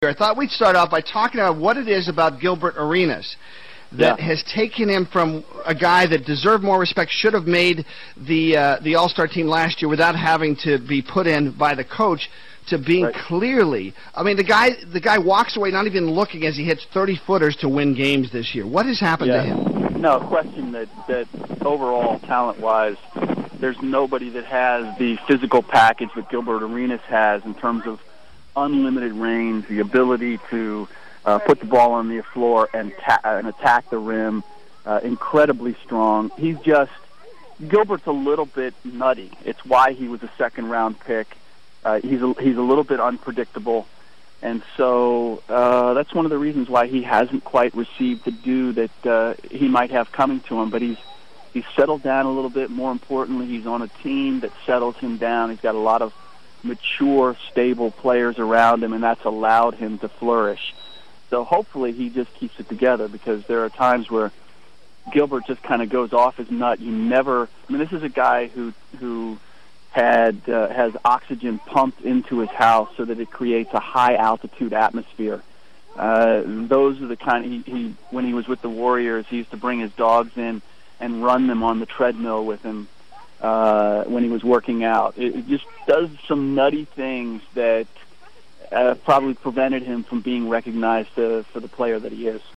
I thought we'd start off by talking about what it is about Gilbert Arenas that has taken him from a guy that deserved more respect, should have made the All-Star team last year without having to be put in by the coach, to being clearly, I mean, the guy walks away not even looking as he hits 30-footers to win games this year. What has happened to him? No question that overall, talent-wise, there's nobody that has the physical package that Gilbert Arenas has in terms of unlimited range, the ability to put the ball on the floor and attack the rim, incredibly strong. Gilbert's a little bit nutty. It's why he was a second-round pick. He's a little bit unpredictable, and so that's one of the reasons why he hasn't quite received the due that he might have coming to him. But he's settled down a little bit. More importantly, he's on a team that settles him down. He's got a lot of mature, stable players around him, and that's allowed him to flourish. So hopefully he just keeps it together, because there are times where Gilbert just kind of goes off his nut. This is a guy who has oxygen pumped into his house so that it creates a high-altitude atmosphere. Those are the kind when he was with the Warriors, he used to bring his dogs in and run them on the treadmill with him when he was working out. It just does some nutty things that probably prevented him from being recognized for the player that he is.